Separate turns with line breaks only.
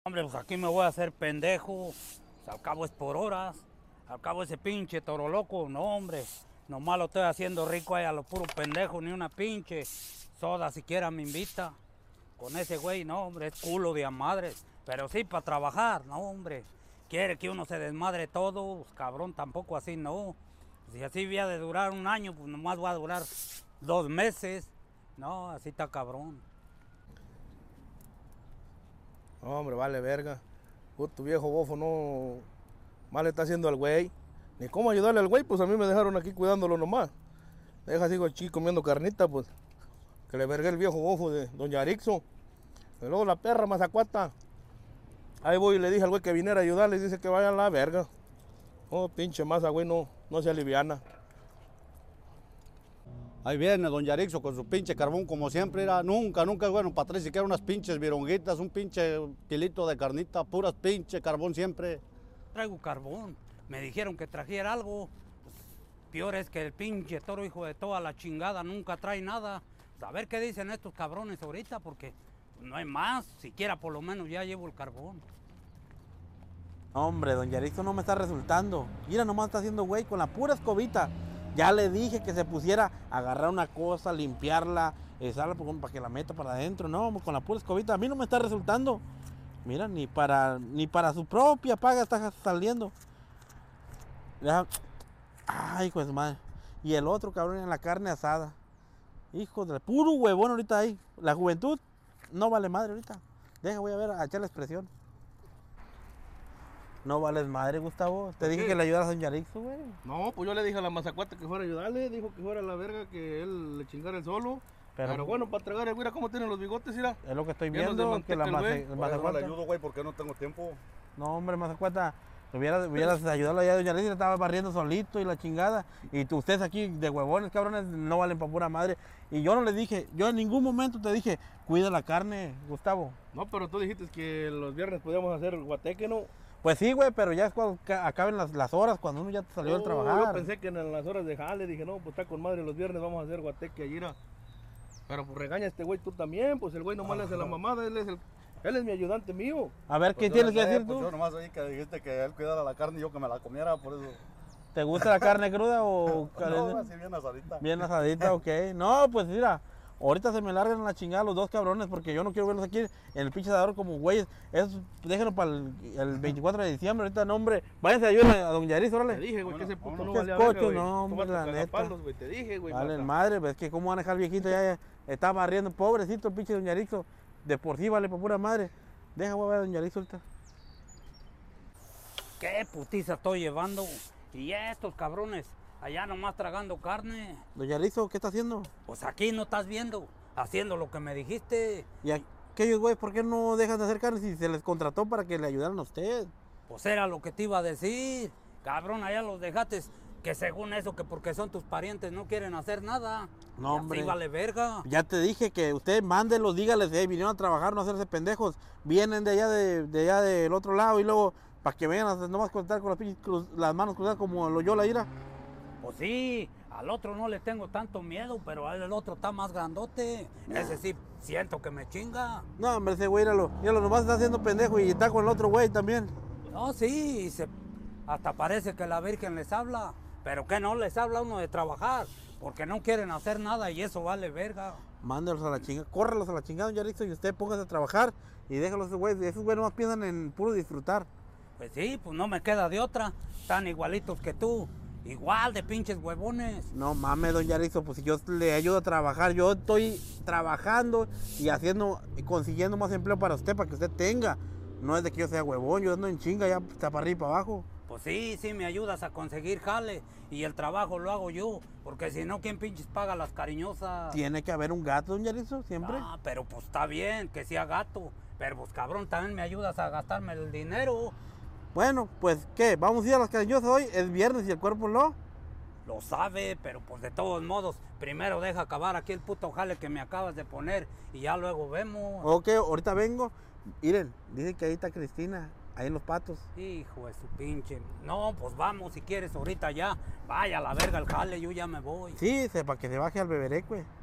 Hombre, pues aquí me voy a hacer pendejo. Pues al cabo es por horas. Al cabo ese pinche toro loco, no hombre. Nomás lo estoy haciendo rico ahí a lo puro pendejo, ni una pinche soda siquiera me invita. Con ese güey, no hombre, es culo de a madres. Pero sí para trabajar, no hombre. Quiere que uno se desmadre todo, pues, cabrón, tampoco así no. Si así había de durar un año, pues nomás va a durar 2 meses. No, así está cabrón.
No, hombre, vale verga. Tu viejo bofo no mal está haciendo al güey. Ni cómo ayudarle al güey, pues a mí me dejaron aquí cuidándolo nomás. Deja sigo aquí comiendo carnita, pues. Que le vergué el viejo bofo de don Yarixo. Y luego la perra Mazacuata. Ahí voy y le dije al güey que viniera a ayudarle y dice que vaya a la verga. Oh, pinche masa, güey, no se aliviana.
Ahí viene don Yarixo con su pinche carbón como siempre era. Nunca es bueno para traer siquiera unas pinches vironguitas, un pinche kilito de carnita, puras pinche carbón siempre.
Traigo carbón. Me dijeron que trajera algo. Pues, peor es que el pinche toro hijo de toda la chingada nunca trae nada. Pues, a ver qué dicen estos cabrones ahorita, porque no hay más. Siquiera por lo menos ya llevo el carbón.
Hombre, don Yarixo no me está resultando. Mira, nomás está haciendo güey con la pura escobita. Ya le dije que se pusiera a agarrar una cosa, limpiarla, para que la meta para adentro. No, con la pura escobita. A mí no me está resultando. Mira, ni para su propia paga está saliendo. Ya. Ay, hijo de su madre. Y el otro cabrón en la carne asada. Hijo de puro huevón ahorita ahí. La juventud no vale madre ahorita. Voy a ver, a echarle expresión. No vales madre, Gustavo. Te dije que le ayudaras a don Yarixo, güey.
No, pues yo le dije a la Mazacuata que fuera a ayudarle. Dijo que fuera a la verga, que él le chingara el solo. Pero bueno, para tragar el güey, ¿cómo tienen los bigotes, mira?
Es lo que estoy viendo, que la Mazacuata...
No le ayudo, güey, porque no tengo tiempo.
No, hombre, Mazacuata, hubieras ayudado allá a doña Yarixo, estaba barriendo solito y la chingada. Y ustedes aquí de huevones, cabrones, no valen para pura madre. Y yo no les dije, yo en ningún momento te dije, cuida la carne, Gustavo.
No, pero tú dijiste que los viernes podíamos hacer guateque, ¿no?
Pues sí, güey, pero ya es cuando acaben las horas, cuando uno ya salió de trabajar.
Yo pensé que en las horas de jale, dije, no, pues está con madre, los viernes vamos a hacer guateque allí. Pero pues regaña a este güey tú también, pues el güey nomás le hace la mamada, él es mi ayudante mío.
A ver, ¿qué tienes que decir tú?
Yo nomás oí que dijiste que él cuidara la carne y yo que me la comiera, por eso.
¿Te gusta la carne cruda o...?
No, así bien asadita.
Bien asadita, ok. No, pues mira, ahorita se me largan la chingada los dos cabrones porque yo no quiero verlos aquí en el pinche asador como güeyes. Déjenlo para el 24 de diciembre, ahorita no, hombre. Váyanse a ayudar a don Yarixo, órale.
Te dije, güey, que ese puto no
¿Qué
valía
escocho?
verga, güey.
No, hombre, la neta.
Palos, güey, te dije, güey.
Vale, madre, pues es que cómo van a dejar el viejito ya está barriendo, pobrecito el pinche don Yarixo. De por sí vale por pura madre. Voy a ver a don Yarixo ahorita.
¿Qué putiza estoy llevando? Y estos cabrones allá nomás tragando carne.
Don Yarixo, ¿qué está haciendo?
Pues aquí no estás viendo, haciendo lo que me dijiste.
¿Y aquellos güeyes por qué no dejan de hacer carne si se les contrató para que le ayudaran a usted?
Pues era lo que te iba a decir. Cabrón, allá los dejaste que según eso, que porque son tus parientes no quieren hacer nada.
No,
y
hombre.
así vale verga.
Ya te dije que usted mándelos, dígales, vinieron a trabajar, no a hacerse pendejos. Vienen de allá allá del otro lado y luego para que vengan a nomás contar con las manos cruzadas como yo la ira.
Pues sí, al otro no le tengo tanto miedo, pero el otro está más grandote. Ese sí siento que me chinga.
No, hombre, ese güey, míralo, nomás está haciendo pendejo y está con el otro güey también.
No, sí, hasta parece que la Virgen les habla. Pero que no les habla uno de trabajar, porque no quieren hacer nada y eso vale verga.
Mándelos a la chingada, córrelos a la chingada, don Yarixo, y usted póngase a trabajar y déjalos esos güeyes nomás piensan en puro disfrutar.
Pues sí, pues no me queda de otra. Están igualitos que tú. Igual de pinches huevones.
No mames, don Yarixo, pues si yo le ayudo a trabajar, yo estoy trabajando y consiguiendo más empleo para usted, para que usted tenga. No es de que yo sea huevón, yo ando en chinga ya está para arriba y para abajo.
Pues sí, me ayudas a conseguir jale y el trabajo lo hago yo, porque si no, ¿quién pinches paga las cariñosas?
Tiene que haber un gato, don Yarixo, siempre.
Ah, pero pues está bien que sea gato, pero pues cabrón, también me ayudas a gastarme el dinero.
Bueno, pues, ¿qué? ¿Vamos a ir a las cariñosas hoy? Es viernes y el cuerpo no.
Lo sabe, pero pues de todos modos, primero deja acabar aquí el puto jale que me acabas de poner y ya luego vemos.
Ok, ahorita vengo. Miren, dicen que ahí está Cristina, ahí en Los Patos.
Hijo de su pinche. No, pues vamos si quieres ahorita ya. Vaya a la verga el jale, yo ya me voy.
Sí, para que se baje al beberecue.